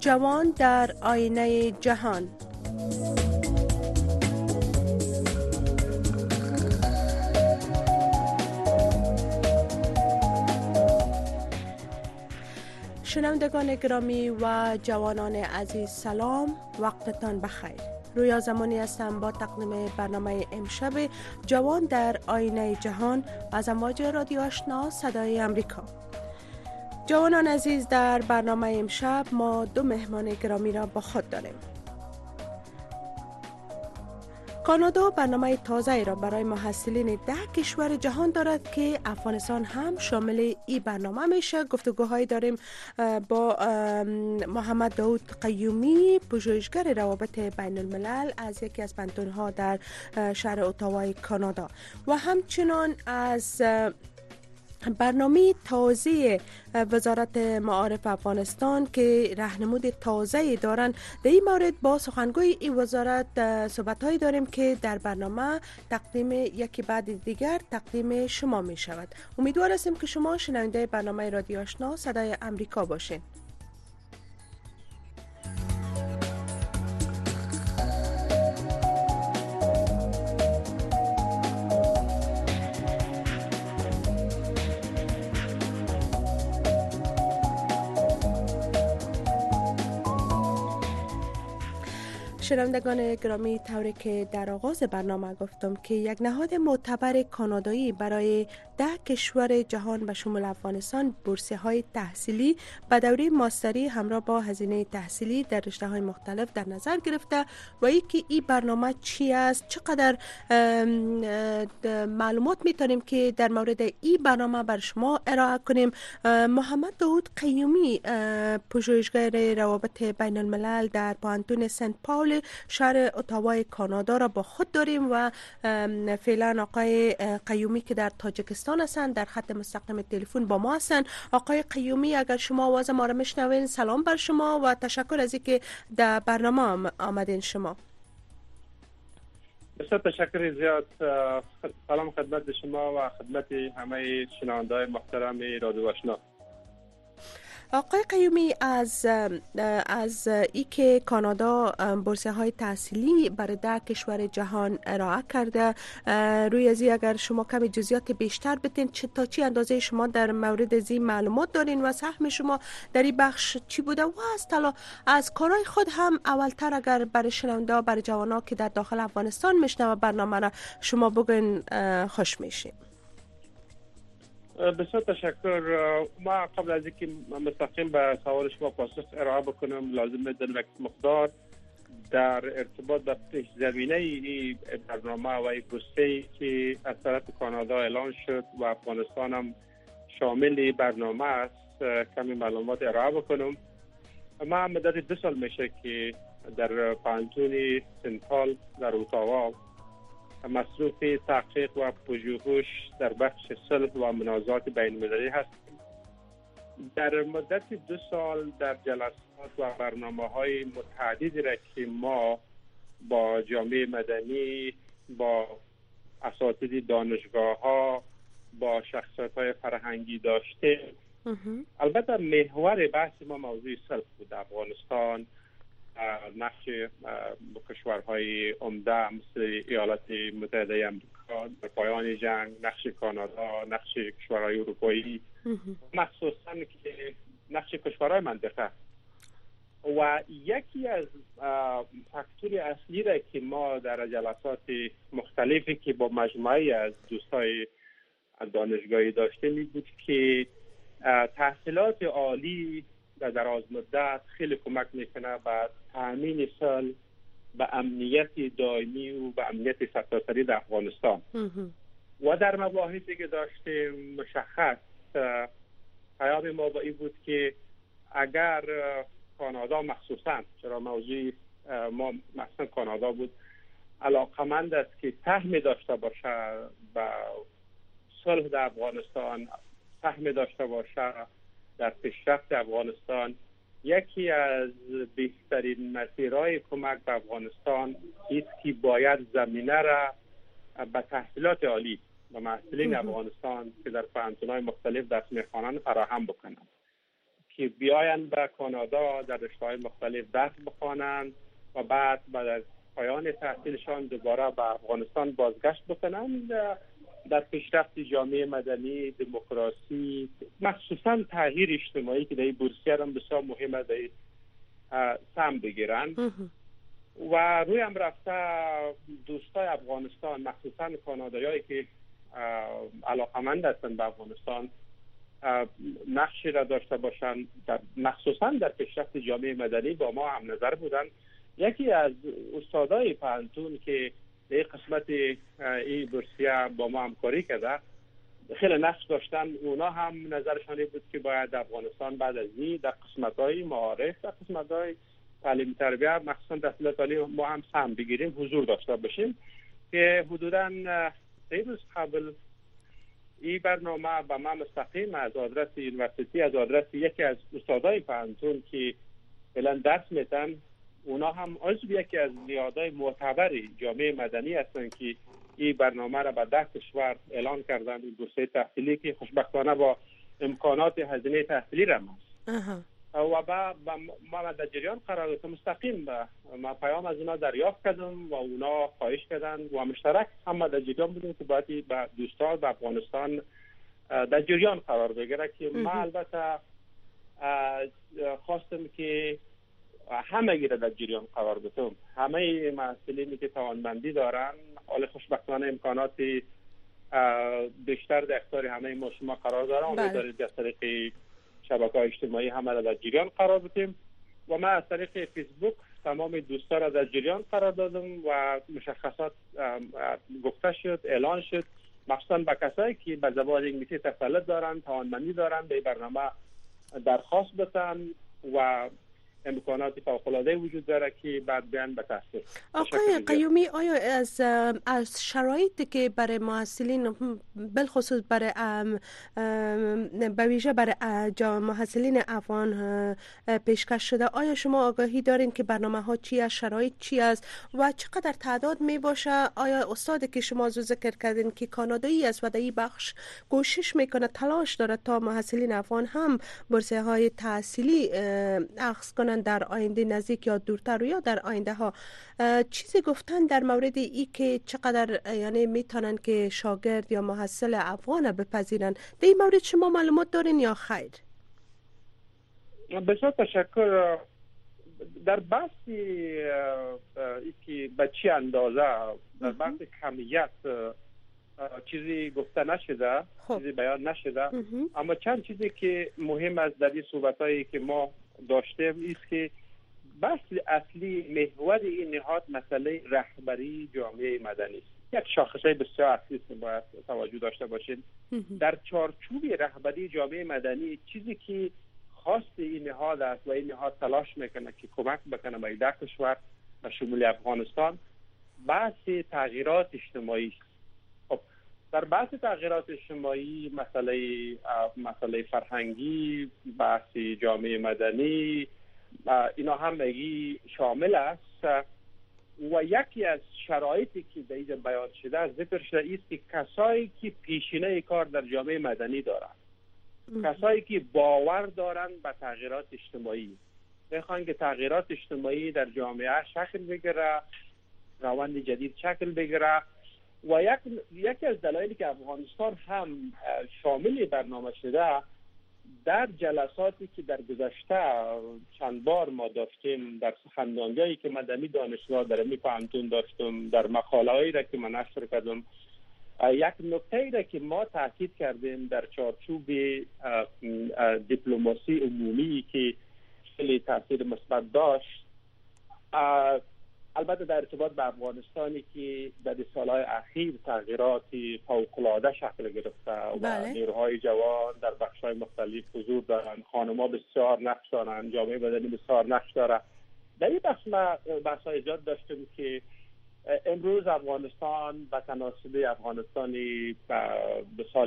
جوان در آینه جهان. شنوندگان گرامی و جوانان عزیز، سلام، وقتتان بخیر. رویا زمانی هستم با تقدیم برنامه امشب جوان در آینه جهان از امواج رادیو آشنا صدای امریکا. جوانان عزیز، در برنامه امشب ما دو مهمان گرامی را با خود داریم. کانادا برنامه تازه را برای محصلین 10 کشور جهان دارد که افغانستان هم شامل این برنامه میشه. گفتگوهایی داریم با محمد داود قیومی، پژوهشگر روابط بین الملل از یکی از پانتون‌ها در شهر اتاوای کانادا و همچنان از برنامه تازه وزارت معارف افغانستان که راهنمود تازه دارن. در این مورد با سخنگوی این وزارت صحبت‌هایی داریم که در برنامه تقدیم یکی بعد دیگر تقدیم شما می شود. امیدوار هستیم که شما شنونده برنامه رادیو آشنا صدای امریکا باشین. شنوندگان گرامی، طوری که در آغاز برنامه گفتم که یک نهاد معتبر کانادایی برای 10 کشور جهان به شمول افغانستان بورسیه های تحصیلی به دوره ماستری همراه با هزینه تحصیلی در رشته های مختلف در نظر گرفته و اینکه این برنامه چی است، چقدر معلومات میتونیم که در مورد این برنامه بر شما ارائه کنیم. محمد داود قیومی، پژوهشگر روابط بین الملل در پانتون سنت پاول شهر اتاوای کانادا را با خود داریم و فعلا آقای قیومی که در تاجیکستان هستند در خط مستقیم تلفن با ما هستند. آقای قیومی، اگر شما آواز ما را میشنوین، سلام بر شما و تشکر از اینکه در برنامه آمدین. شما بسیار تشکر زیاد. سلام خدمت شما و خدمت همه شنونده‌های محترم رادیو آشنا. آقای قیومی، از ای که کانادا بورسیه های تحصیلی برای 10 کشور جهان ارائه کرده، روی ازی اگر شما کمی جزئیات بیشتر بتین، تا چی اندازه شما در مورد ازی معلومات دارین و سهم شما در این بخش چی بوده و از کارهای خود هم اولتر اگر برای شنونده، برای جوانا که در داخل افغانستان میشنوه برنامه را شما بگین خوش میشیم. بسیار تشکر. ما قبل از اینکه مستقیم به سوال شما پاسخ ارائه بکنم، لازم بدونم یک مقدار در ارتباط با پیش زمینه این برنامه و این بورسیه‌ای که از طرف کانادا اعلان شد و افغانستان هم شامل برنامه است کمی معلومات ارائه بکنم. ما مدت 2 سال میشه که در پانتون سنت پال در اتاوا مصروف تحقیق و پژوهش در بخش صلح و منازعات بین المللی هستیم. در مدت 2 سال در جلسات و برنامه‌های متعددی را که ما با جامعه مدنی، با اساتید دانشگاه‌ها، با شخصیت‌های فرهنگی داشتیم. البته محور بحث ما موضوع صلح بود. افغانستان، نقش کشورهای عمده مثل ایالات متحده آمریکا در پایان جنگ، نقش کانادا، نقش کشورهای اروپایی، مخصوصا که نقش کشورهای منطقه. و یکی از فاکتور اصلی را که ما در جلسات مختلفی که با مجموعه از دوستای دانشگاهی داشتیم این بود که تحصیلات عالی در دراز مدت خیلی کمک میکنه به تامین صلح، به امنیت دائمی و به امنیت سرتاسری در افغانستان. و در مباحثی که داشتیم مشخص پیام ما با این بود که اگر کانادا مخصوصا، چرا موضوع ما مثلا کانادا بود، علاقمند است که سهم داشته باشه به صلح در افغانستان، سهم داشته باشه در پیشرفت افغانستان، یکی از بهترین مسیرهای کمک به افغانستان است که باید زمینه را به تحصیلات عالی و محصلین افغانستان که در پانتون‌های مختلف درس می‌خوانند فراهم بکنند، که بیاین به کانادا در رشته‌های مختلف درس بخوانند و بعد از پایان تحصیلشان دوباره به افغانستان بازگشت بکنند در پیشرفت جامعه مدنی، دموکراسی، مخصوصا تغییر اجتماعی که در این بورسیه هم بسیار مهمه در سهم بگیرند. و روی هم رفته دوستای افغانستان، مخصوصا کانادایایی که علاقمند هستند به افغانستان، نقشی را داشته باشند مخصوصا در پیشرفت جامعه مدنی با ما هم نظر بودن. یکی از استادای پانتون که در قسمت این بورسیه با ما همکاری کرده خیلی نقش داشتن، اونا هم نظرشان بود که باید افغانستان بعد از این در قسمت‌های معارف، در قسمت‌های تعلیم تربیه، مخصوصا تحصیلات عالی ما هم سهم بگیریم، حضور داشته باشیم. که حدوداً 3 روز قبل این برنامه به من مستقیم از آدرس یونیورسیتی، از آدرس یکی از استادای پانتون که فعلا درس میدن، اونا هم عضو یکی از نهادهای معتبر جامعه مدنی هستند که این برنامه را به 10 کشور اعلان کردن، این بورسیه تحصیلی که خوشبختانه با امکانات هزینه تحصیلی را هست. و ما در جریان قرار دادم، مستقیم ما پیام از اونا دریافت کردم و اونا خواهش کردن و مشترک هم در جریان بودیم که باید با دوستان به افغانستان در جریان قرار بگیره. که ما البته خواستم که همه گیره در جریان قرار بدم، همه محصلینی که توانمندی دارن، حال خوشبختانه امکانات بیشتر در اختیار همه ما شما قرار دارن، امیدواریم از طریق شبکه‌های اجتماعی همه را در جریان قرار بدیم. و من از طریق فیسبوک تمام دوستا را در جریان قرار دادم و مشخصات گفته شد، اعلان شد، مخصوصا به کسایی که به زبان انگلیسی تسلط دارن، توانمندی دارن، به برنامه درخواست بدن و امکانات فوق‌العاده وجود داره که بعد بیان به تحصیل. آقای قیومی، آیا از شرایطی که برای محصلین بالخصوص برای به ویژه برای محصلین افغان پیشکش شده، آیا شما آگاهی دارین که برنامه ها چی است، شرایط چی است و چقدر تعداد می باشه؟ آیا استادی که شما ذکر کردین که کانادایی است و در این بخش کوشش میکنه، تلاش داره تا محصلین افغان هم بورسیه های تحصیلی اخذ کنن در آینده نزدیک یا دورتر یا در آینده ها، چیزی گفتن در مورد ای که چقدر یعنی میتونن که شاگرد یا محصل افغان بپذیرن؟ در این مورد شما معلومات دارین یا خیر؟ بسیار تشکر. در بحثی که به چی اندازه، در بحث کمیت چیزی گفته نشده، چیزی بیان نشده، اما چند چیزی که مهم است در این صحبتایی که ما داشتیم است که بحث اصلی محور این نهاد مسئله رهبری جامعه مدنی است. یک شاخصه بسیار اصلی است که باید توجه داشته باشیم. در چارچوب رهبری جامعه مدنی چیزی که خاص این نهاد است و این نهاد تلاش میکنه که کمک بکنه به 10 کشور و شمول افغانستان، بحث تغییرات اجتماعی است. در بحث تغییرات اجتماعی مسئله فرهنگی، بحث جامعه مدنی، اینا هم شامل است. و یکی از شرایطی که در اینجا بیان شده، ذکر شده است که کسایی که پیشینه کار در جامعه مدنی دارند، کسایی که باور دارند به تغییرات اجتماعی، میخوان که تغییرات اجتماعی در جامعه شکل بگیره، روند جدید شکل بگیره. و یکی از دلایلی که افغانستان هم شامل برنامه شده، در جلساتی که در گذشته چند بار ما داشتیم، در سخنرانی‌هایی که مدنی دانشگاه در پانتون داشتم، در مقاله‌هایی را که من نشر کردم، یک نکته‌ای را که ما تاکید کردیم در چارچوب دیپلماسی عمومی که خیلی تاثیر مثبت داشت، البته در ارتباط به افغانستانی که در سالهای اخیر تغییراتی فوق‌العاده شکل گرفته و نیروهای جوان در بخش‌های مختلف حضور دارند، خانم‌ها بسیار نقش دارند، جامعه مدنی بسیار نقش داره. در این بحث‌ها ایجاد داشتیم که امروز افغانستان به تناسب افغانستانی به سال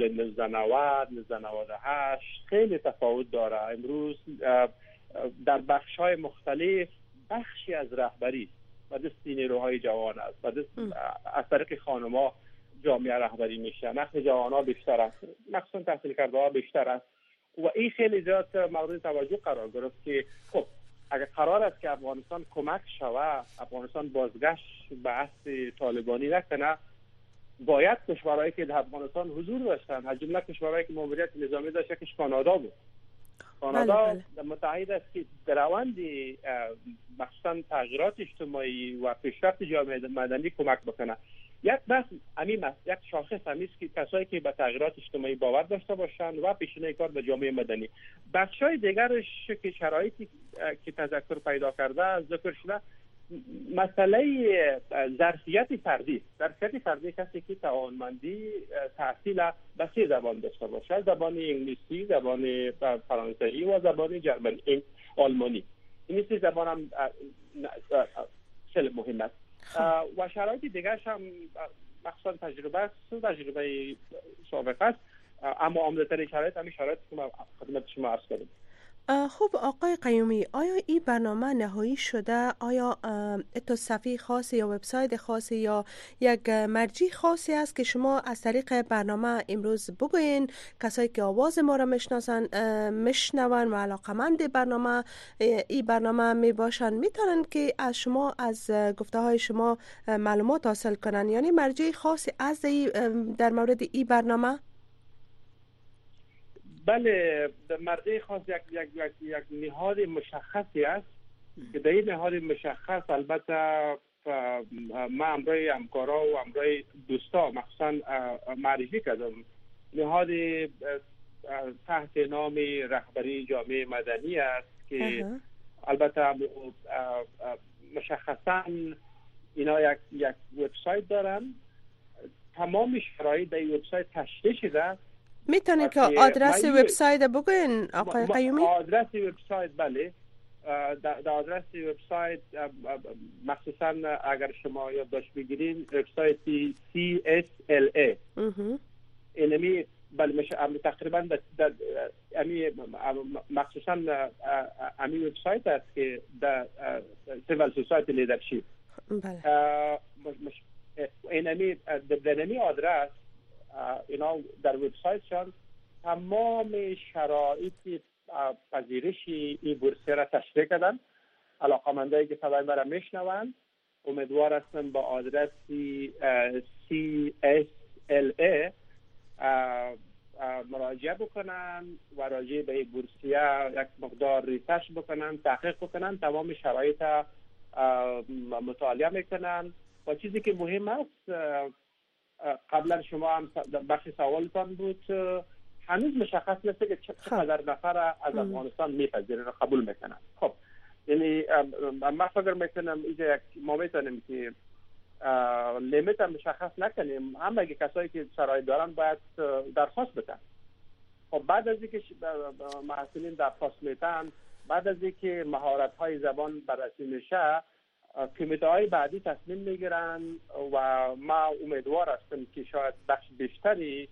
1998 خیلی تفاوت داره. امروز در بخش‌های مختلف بخشی از رهبری و دست نیروهای جوان است و از طریق خانم‌ها جامعه رهبری میشه، نقش جوان‌ها بیشتر است، مخصوصا تحصیل کرده ها بیشتر است و این خیلی زیاد مورد توجه قرار گرفت که خب اگر قرار است که افغانستان کمک شود، افغانستان بازگشت به عهد طالبانی نکنه، باید کشورهایی که در افغانستان حضور داشتن، از جمله کشورهایی که ماموریت نظامی داشت یکیش کانادا بود. کانادا متعهد است که در روند مخصوصا تغییرات اجتماعی و پیشرفت جامعه مدنی کمک بکنه. یک بحث یک شاخص است که کسایی که به تغییرات اجتماعی باور داشته باشند و پیشینه کار به جامعه مدنی. بخشای دیگرش که شرایطی که تذکر پیدا کرده ذکر شده، مسئله ظرفیت فردی کسی که توانمندی تحصیل به 3 زبان داشته باشه، زبان انگلیسی، زبان فرانسوی و زبان آلمانی. این 3 زبان هم خیلی مهم است. و شرایط دیگرش هم مخصوصا تجربه سابقه است، اما عمده‌ترین شرایط همین شرایط که ما خدمت شما عرض کردیم. خب آقای قیومی، آیا این برنامه نهایی شده؟ آیا تو صفحه خاصی یا وبسایت خاصی یا یک مرجع خاصی است که شما از طریق برنامه امروز بگوین کسایی که آواز ما را میشنون و علاقمند برنامه این برنامه می باشن میتونن که از شما، از گفته های شما معلومات حاصل کنن؟ یعنی مرجع خاصی از در مورد این برنامه؟ بله، مرجع خاص یک نهاد مشخصی است که در این نهاد مشخص البته ما امروی همکارا و امروی دوستا مخصوصا معرفی کردم. نهاد تحت نام رهبری جامعه مدنی است که البته مشخصا اینا یک وبسایت دارن. تمام شرایط در این وبسایت تشریح شده. میتونید که آدرس وبسایت بگوین آقای قیومی؟ آدرس وبسایت بله، در آدرس وبسایت مخصوصا اگر شما یادداشت بگیرین وبسایت CSLA اینمی بله تقریبا مخصوصا امی وبسایت است که در سیویل سوسایتی لیدرشپ اینمی در آدرس اینا در وبسایتشان تمام شرایط پذیرش این بورسیه را تشریح کردن. علاقمندایی که صدای مرا میشنوند امیدوار هستم با آدرس CSLA مراجعه بکنن و راجع به این بورسیه یک مقدار ریسرچ بکنن، تحقیق بکنن، تمام شرایط مطالعه میکنن. و چیزی که مهم است، قبلا شما هم بخش سوالتان بود، هنوز مشخص نیست که چقدر نفر از افغانستان میپذیرن و قبول میکنن. خب یعنی من فکر میکنم اینجا ما میتونیم که لیمیت هم مشخص نکنیم، هم اگه کسایی که شرایط دارن باید درخواست بدن. خب بعد از اینکه محصلین درخواست میدن، بعد از اینکه مهارت های زبان بررسی میشه، کمیته های بعدی تصمیم میگیرن و ما امیدوار هستم که شاید بخش بیشتری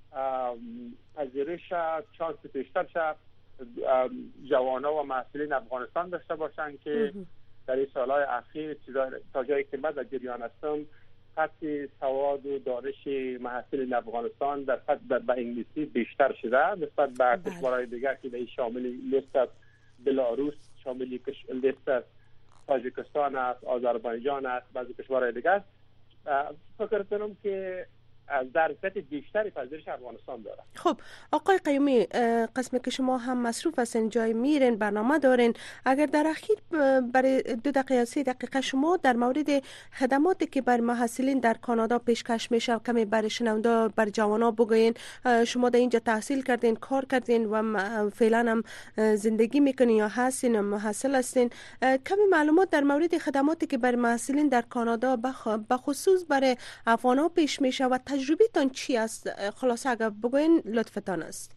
پذیرش چانس بیشتر شد جوانا و محصلین افغانستان داشته باشن که در این سالهای اخیر تا جایی که من در جریان هستم سطح سواد و دانش محصلین افغانستان به انگلیسی بیشتر شده نسبت به کشورهای دیگر که در شامل لیست بلاروس، شامل لیست تاجیکستان است، آذربایجان است، بعضی کشورهای دیگر. فکر کنم که ظرفیت بیشتری پذیرش افغانستان داره. خب آقای قیومی، قسمی که شما هم مصروف هستین، جای میرین، برنامه دارین، اگر در اخیر برای 2 دقیقه 3 دقیقه شما در مورد خدماتی که بر محصلین در کانادا پیشکش میشه کمی بر شنونده، بر جوانا بگوین. شما در اینجا تحصیل کردین، کار کردین و فعلا هم زندگی میکنین یا هستین محصل هستین، کمی معلومات در مورد خدماتی که بر محصلین در کانادا بخصوص برای افغانا پیش میشه و تجربه تان چی است؟ خلاصه اگر بگوین لطفتان است.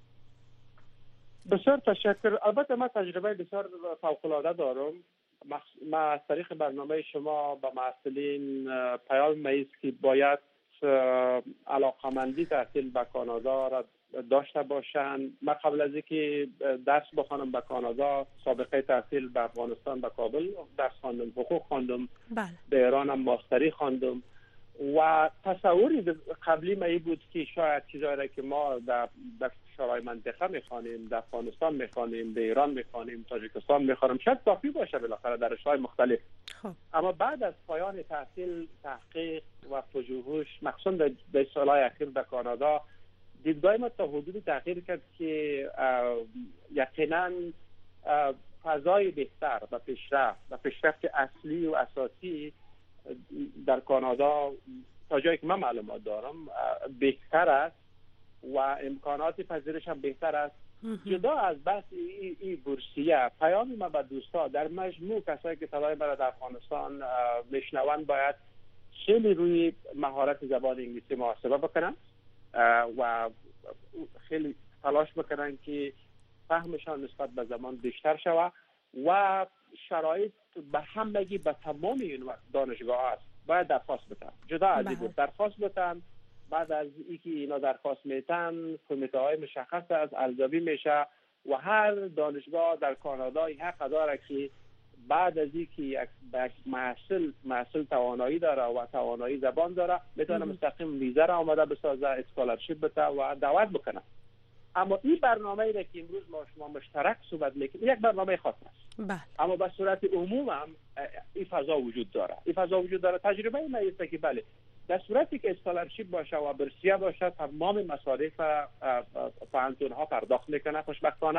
بسیار تشکر. البته من تجربه بسیار فوق‌العاده دارم. ما از طریق برنامه شما با محصلین پیام میز که باید علاقمندی تحصیل به کانادا را داشته باشند. من قبل از اینکه درس بخوانم به کانادا سابقه تحصیل به افغانستان به کابل درس خواندم، حقوق خواندم، به ایران هم ماستری خواندم و تصوری قبلی من این بود که شاید چیزایی که ما در کشورهای منطقه میخوانیم، در افغانستان میخوانیم، در ایران میخوانیم، تاجیکستان میخوانیم، شاید کافی باشه بالاخره در رشته‌های مختلف. اما بعد از پایان تحصیل، تحقیق و پژوهش مخصوصا در سالهای اخیر در کانادا، دیدگاه ما تا حدودی تغییر کرد که یقینا فضای بهتر و پیشرفت اصلی و اساسی در کانادا تا جایی که من معلومات دارم بهتر است و امکانات پذیرش هم بهتر است. جدا از بحث این بورسیه، پیامی من به دوستا در مجموع کسایی که صدای مرا در افغانستان میشنوند باید خیلی روی مهارت زبان انگلیسی محاسبه بکنن و خیلی تلاش بکنن که فهمشان نسبت به زبان بیشتر شود و شرایط به همگی به تمام این دانشگاه است باید درخواست بتن. جدا از این درخواست بتن، بعد از اینکه اینا درخواست میتن کمیته های مشخص از ارزیابی میشه و هر دانشگاه در کانادا حق داره که بعد از اینکه یک محصول توانایی داره و توانایی زبان داره میتونه مستقیم ویزا را آماده بسازه، اسکولارشیپ بده و دعوت بکنه. اما این برنامه‌ای را که امروز ما شما مشترک صحبت میکنیم یک برنامه خاص است. اما به صورت عموم هم این فضا وجود داره. تجربه این است که بله در صورتی که اسکولارشیپ باشه و بورسیه باشه تمام مصارف پانتون‌ها پرداخت میکنه خوشبختانه.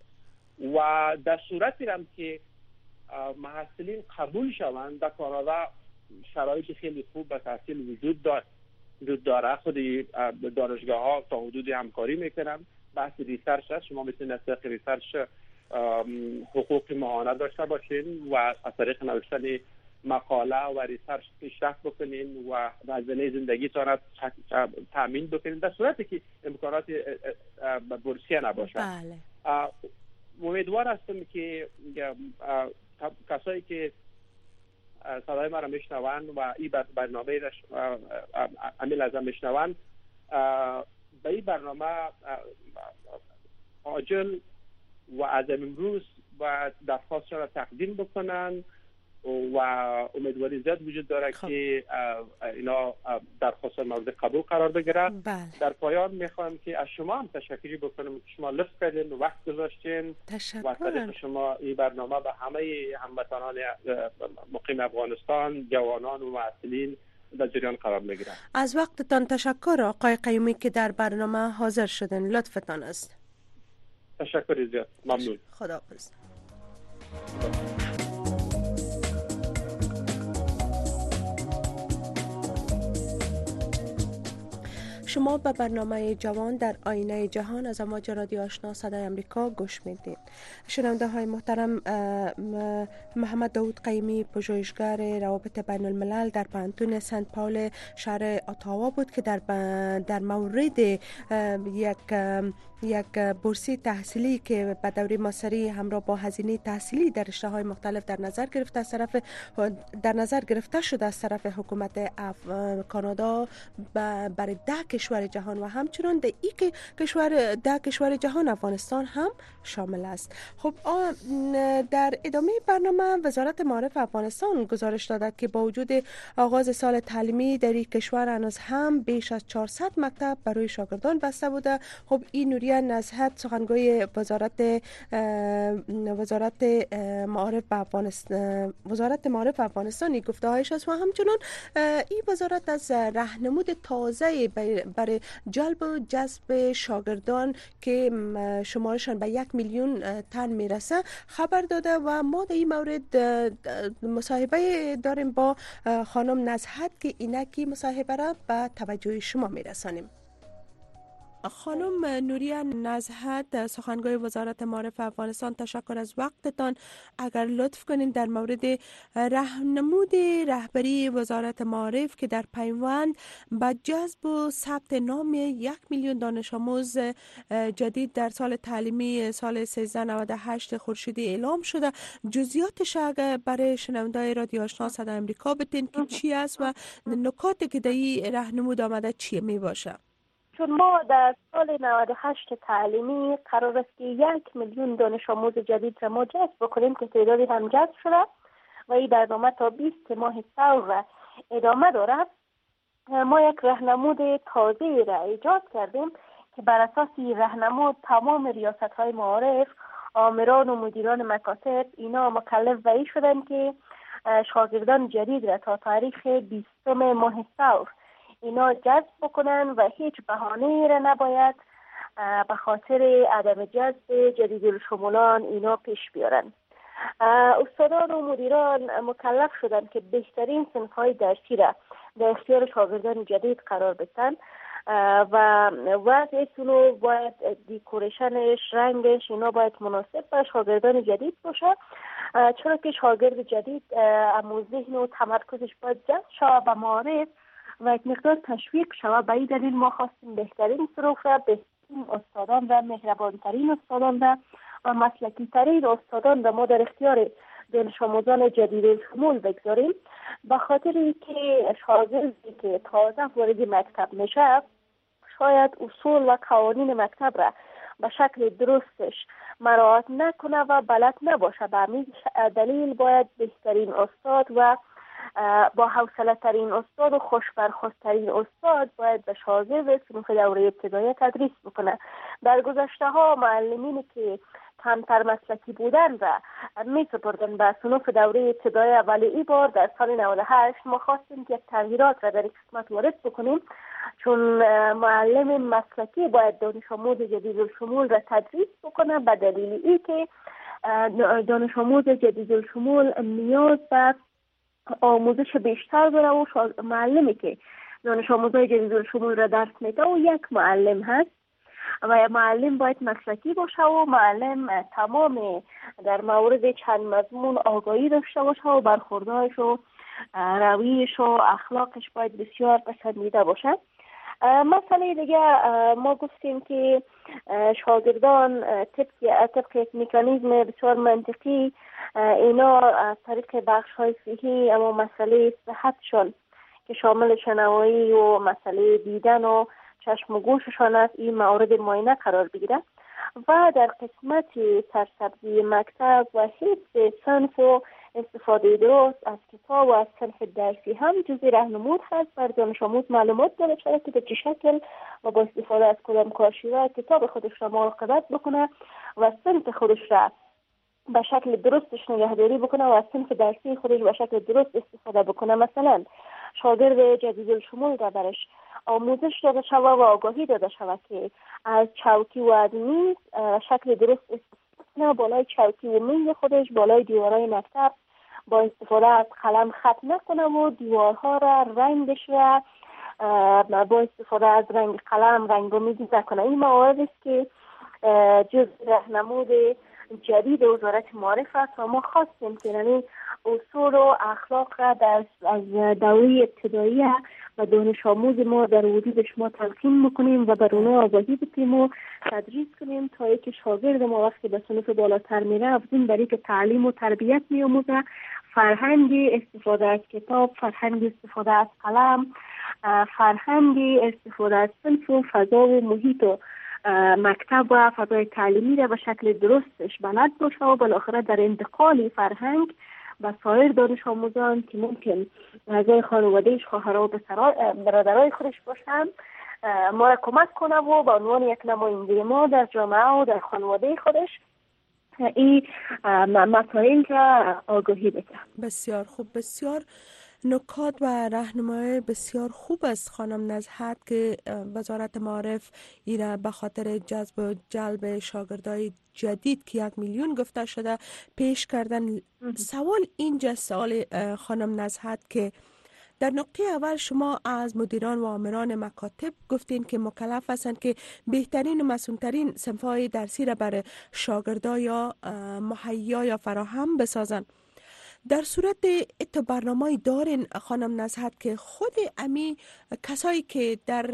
و در صورتی هم که محصلین قبول شوند در کانادا شرایط خیلی خوب به تحصیل وجود داره. خود دانشگاه ها تا حدودی همکاری میکنن. بحث ریسرچ هست، شما میتونید از طریق ریسرچ حقوق ماهانه داشته باشین و از طریق نوشتن مقاله و ریسرچ پیشرفت بکنین و هزینه زندگیتان را تامین بکنین در صورتی که امکانات بورسیه نباشه. امیدوار هستم که کسایی که صدای ما را میشنوند و این برنامه را عمل ازم میشنوند به این برنامه عاجل و از امروز و درخواست را تقدیم بکنن و امیدواری زیاد وجود داره که اینا درخواست مورد قبول قرار بگیره. در پایان میخوام که از شما هم تشکر بکنم که شما لطف کردین و وقت گذاشتین و از طریق شما این برنامه به همه هموطنان مقیم افغانستان، جوانان و معلولین در جریان قرار میگیرن. از وقتتان تشکر آقای قیومی که در برنامه حاضر شدن، لطفتان است. تشکر زیاد، ممنون. خداحافظ. شما به برنامه جوان در آینه جهان از امواج رادیو آشنا صدای امریکا گوش میدید. شنونده های محترم، محمد داود قیومی پژوهشگر روابط بین الملل در پانتون سنت پاول شهر اتاوا بود که در مورد یک بورسی تحصیلی که به دوره ماستری همراه با هزینه تحصیلی در رشته‌های مختلف در نظر گرفته شده از طرف حکومت کانادا برای 10 کشور جهان و همچنان در این کشور جهان افغانستان هم شامل است. خب در ادامه برنامه وزارت معارف افغانستان گزارش داده که با وجود آغاز سال تعلیمی در این کشور هنوز هم بیش از 400 مکتب برای شاگردان بسته بوده. خب این نوریه نزهت سخنگوی وزارت معارف افغانستان گفته‌هایش است و همچنان این وزارت از راهنمود تازه برای جلب و جذب شاگردان که شمارشان به 1 میلیون تن میرسه خبر داده و ما در این مورد مصاحبه داریم با خانم نزهت که اینکی مصاحبه را به توجه شما میرسانیم. خانم نوریه نزهت سخنگوی وزارت معارف افغانستان، تشکر از وقتتان. اگر لطف کنین در مورد راهنمود رهبری وزارت معارف که در پیوند به جذب و ثبت نام 1 میلیون دانش آموز جدید در سال تعلیمی سال 1398 خورشیدی اعلام شده، جزئیاتش برای شنونده‌های رادیو آشنا صدای امریکا بتین که چی است و نکاتی که در این راهنمود آمده چی می باشه؟ چون ما در سال 98 تعلیمی قرار است که 1 میلیون دانش آموز جدید را ما جذب بکنیم که تعدادی هم جذب شده و این برنامه تا 20 ماه ثور ادامه دارد. ما یک راهنمود تازه را ایجاد کردیم که بر اساس راهنمود تمام ریاست‌های معارف، آمران و مدیران مکاتب اینا مکلف به این شدن که شاگردان جدید را تا تاریخ 20 ماه ثور اینا جذب بکنن و هیچ بهانه‌ای را نباید به خاطر عدم جذب جدیدالشمولان اینا پیش بیارن. استادان و مدیران مکلف شدن که بهترین صنف‌های درسی را در اختیار شاگردان جدید قرار بدن و وضعیتونو باید دیکوریشنش، رنگش اینا باید مناسب به شاگردان جدید باشه، چرا که شاگرد جدید ذهن و تمرکزش باید جذب شود به معارف و یک مقدار تشویق شود. به این دلیل ما خواستیم بهترین صنف را، بهترین استادان و مهربانترین استادان و مسلکی ترین استادان را ما در اختیار دانش آموزان جدیدالشمول بگذاریم، به خاطر اینکه شاگردی که تازه وارد مکتب میشه شاید اصول و قوانین مکتب را به شکل درستش مراعات نکنه و بلد نباشه. به همین دلیل باید بهترین استاد و با حوصله ترین استاد و خوشبرخوردترین استاد باید به شاگرد صنف دوره ابتدایی تدریس بکنه. در گذشته ها معلمینی که کمتر مسلکی بودن و می سپردن به صنف دوره ابتدایی، ولی این بار در سال 98 ما خواستیم که تغییرات را در این قسمت وارد بکنیم، چون معلم مسلکی باید دانش آموز جدیدالشمول را تدریس بکنه به دلیل این که دانش آموز جدیدالشمول نیاز به آموزش بیشتر داره و معلمی که دانش آموزای جدیدالشمول را درس میده و یک معلم هست و معلم باید مسلکی باشه و معلم تمام در مورد چند مضمون آگاهی داشته باشه و برخوردهایش و رویش و اخلاقش باید بسیار پسندیده باشه. مسئله دیگه ما گفتیم که شاگردان طبق یک مکانیزم بسیار منطقی اینا از طریق بخش‌های صحی اما مسئله صحتشان که شامل شنوایی و مسئله دیدن و چشم و گوششان است این مورد معاینه قرار بگیره و در قسمت سرسبزی مکتب و حفظ صنف و استفاده درست از کتاب و از صنف درسی هم جزء راهنمود هست بر دانش آموز معلومات داده شده که به چه شکل و با استفاده از کدام کاشیوه کتاب خودش را مراقبت بکنه و صنف خودش را به شکل درستش نگهداری بکنه و از صنف درسی خودش به شکل درست استفاده بکنه. مثلا شاگرد جدیدالشمول را برش آموزش داده شود و آگاهی داده شود که از چوکی و از میز شکل درست استفاده بالای چوکی و میز خودش بالای دیوارهای مکتب با استفاده از قلم خط نکنه و دیوارها را رنگش را با استفاده از رنگ قلم رنگ و میز نکنه. این موارد است که جزء راهنمود جدید وزارت معارف است و ما خواستیم که یعنی اصول و اخلاق را از دوره ابتدایی و دانش آموز ما در وجود شما تلقین میکنیم و بر اونها آگاهی بدیم و تدریس کنیم تا اینکه شاگرد ما وقتی به صنف بالاتر میره افزون برای که تعلیم و تربیت میآموزه، فرهنگ استفاده از کتاب، فرهنگ استفاده از قلم، فرهنگ استفاده از صنف و فضا و محیط و مکتب و فضای تعلیمی را به شکل درستش بلد باشه و بالاخره در انتقال فرهنگ و سایر دانش آموزان که ممکن اعضای خانوادهش، خواهرها و برادرای خودش باشن ما را کمک کنه و به عنوان یک نماینده ما در جامعه و در خانواده خودش این مسائل را آگاهی بده. بسیار خوب، بسیار نکات و راهنمای بسیار خوب است خانم نزهت که وزارت معارف ایره به خاطر جذب و جلب شاگردای جدید که 1 میلیون گفته شده پیش کردن. سوال اینجا سوال خانم نزهت که در نقطه اول شما از مدیران و آمران مکاتب گفتین که مکلف هستند که بهترین و مسئولترین صنف‌های درسی را برای شاگردا یا مهیا یا فراهم بسازن. در صورت ات برنامه دارین خانم نزهت که خود امی کسایی که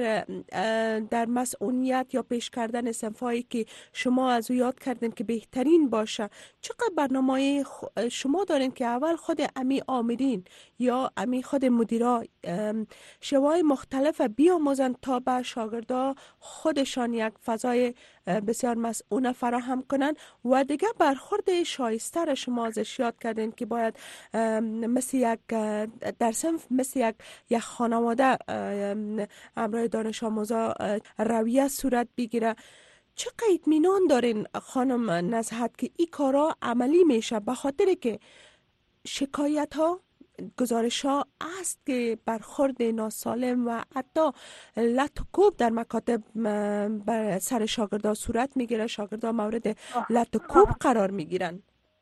در مسئولیت یا پیش کردن صنفایی که شما از او یاد کردین که بهترین باشه، چقدر برنامه شما دارین که اول خود امی آمرین یا امی خود مدیرا شوای مختلف بیاموزن تا به شاگردا خودشان یک فضای بسیار مسئول فراهم کنن و دیگه برخورد شایسته را شما ازش یاد کردین که باید باید مثل یک در صنف مثل یک خانواده همراه دانش آموزا رویه صورت بگیره. چقدر اطمینان دارین خانم نزهت که این کارا عملی میشه؟ به خاطر که شکایت ها گزارش ها است که برخورد ناسالم و حتی لط و کوب در مکاتب بر سر شاگردا صورت میگیره، شاگردا مورد لط و کوب قرار میگیرن.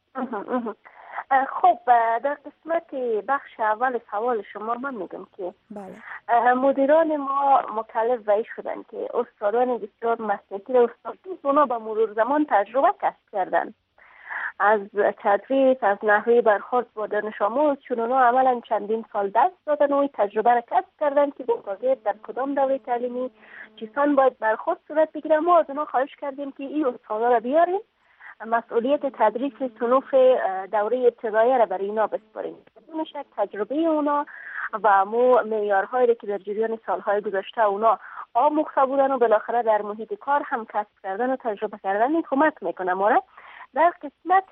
خب در قسمت بخش اول سوال شما من میگم که بله. مدیران ما مکلف وی شدن که استادان بسیار مسلکی و استادی اونا به مرور زمان تجربه کسب کردن از تدریس، از نحوه برخورد با دانش آموز، چون اونا عملا چندین سال دست دادن و تجربه را کسب کردن که با شاگرد در کدام دوره تعلیمی چیزان باید برخورد صورت بگیره. ما از اونا خواهش کردیم که این استادا را بیاریم، مسئولیت تدریس صنوف دوره ابتدایی را برای اینا بسپاریم. بدون شک تجربه اونا و مو معیارهایی که در جریان سالهای گذشته اونا آموخته بودن و بالاخره در محیط کار هم کسب کردن و تجربه کردن کمک میکنه ما را. در قسمت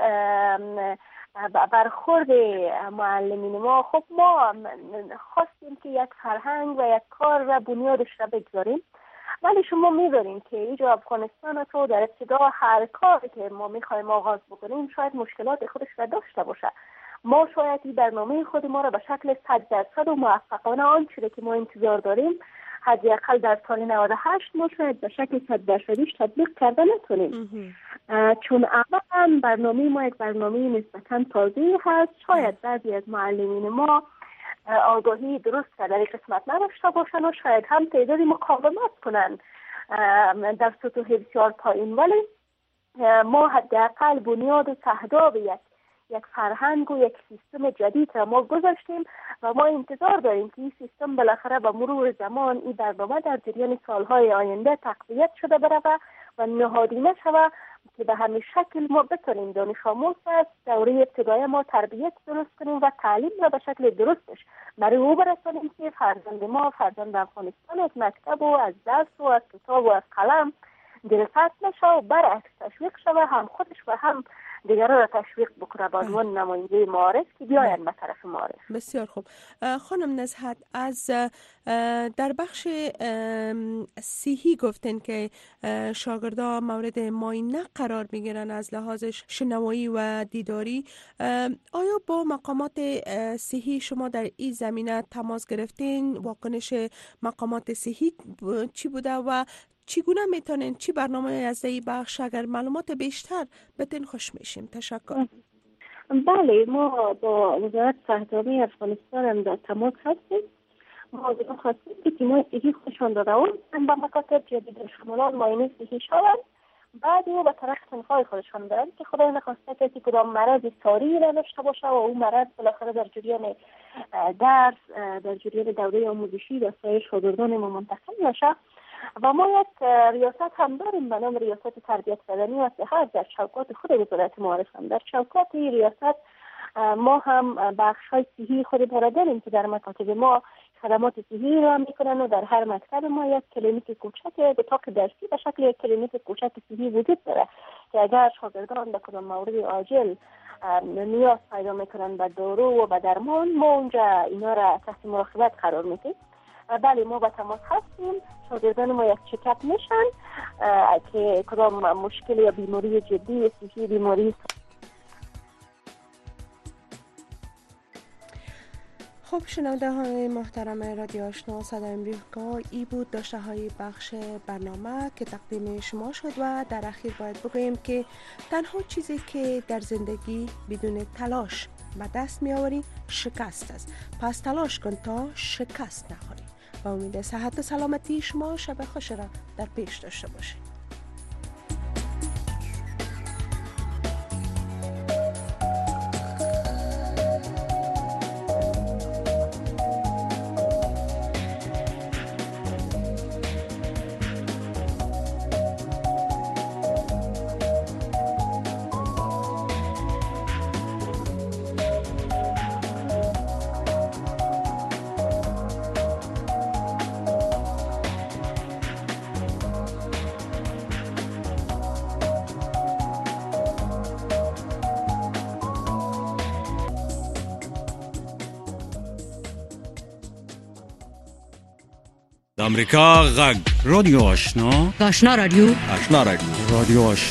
برخورد معلمین ما، خب ما خواستیم که یک فرهنگ و یک کار را بنیادش را بگذاریم، ولی شما می‌دونین که اینجا افغانستان تو در ابتدا هر کاری که ما می‌خوایم آغاز بکنیم شاید مشکلات خودش را داشته باشه. ما شاید این برنامه خود ما را به شکل 100% و موفقانه آنچه که ما انتظار داریم حداقل در سال 98 ما شاید به شکل 100% تطبیق کرده نتونیم، چون اولا برنامه ما یک برنامه نسبتاً تازه هست. شاید بعضی از معلمین ما آگاهی درست در این قسمت نداشته باشن و شاید هم تعدادی مقاومت کنن در سطوح بسیار پایین، ولی ما حداقل بنیاد و تهداب یک فرهنگ و یک سیستم جدید را ما گذاشتیم و ما انتظار داریم که این سیستم بالاخره با مرور زمان این برنامه در جریان سالهای آینده تقویت شده بره و نهادینه شود که به همین شکل ما بتونیم دانش آموز از دوره ابتدایی ما تربیت درست کنیم و تعلیم را به شکل درستش برای او برسانیم که فرزند ما، فرزند افغانستان، از مکتب و از درس و از کتاب و از قلم دلپس نشه و برعکس تشویق شود، هم خودش و هم دیگران را تشویق بکنه با عنوان نماینده معارف که بیاین به طرف معارف. بسیار خوب. خانم نزهت، از در بخش صحی گفتن که شاگردا مورد معاینه قرار میگیرن از لحاظ شنوایی و دیداری. آیا با مقامات صحی شما در این زمینه تماس گرفتین؟ واکنش مقامات صحی چی بوده و چگونه میتونین چی برنامه از این بخش اگر معلومات بیشتر بتین خوش میشیم؟ تشکر. بله، ما با وزارت صحت افغانستان هم در تماس هستیم. ما از اون خواستیم که تیمای صحی خودشان را روان با مکاتب جدید شمولان معاینه صحی شوند، بعد او به طرف تنخواه خودشان برن که خدای نخواسته کسی کدام مرض ساری را داشته باشه و اون مرض بالاخره در جریان درس، در جریان دوره آموزشی و سایر شاگردان ما منتقل نشه. و ما یک ریاست هم داریم به نام ریاست تربیت بدنی و صحت در چوکات خود وزارت معارف هم. در چوکات ریاست ما هم بخش های صحی خود داریم که در مکاتب ما خدمات صحی را میکنن و در هر مکتب ما یک کلینیک کوچک بطاق درسی به شکل یک کلینیک کوچک صحی وجود داره که اگر شاگردان به کدام مورد عاجل نیاز پیدا میکنن به دارو و به درمان، ما اونجا اینا را تحت مراقبت قرار میدیم. بله، ما با تماس هستیم. شاگردان ما یک چکاپ میشن که کدام مشکل یا بیماری جدی صحی، بیماری. خب شنونده های محترم رادیو آشنا صدای امریکا، ای بود داشته های بخش برنامه که تقدیم شما شد و در اخیر باید بگوییم که تنها چیزی که در زندگی بدون تلاش به دست می آوری شکست است. پس تلاش کن تا شکست نخوری. با امید صحت و سلامتی شما شب خوش را در پیش داشته باشید. د امریکا غږ رادیو آشنا آشنا رادیو رادیو آشنا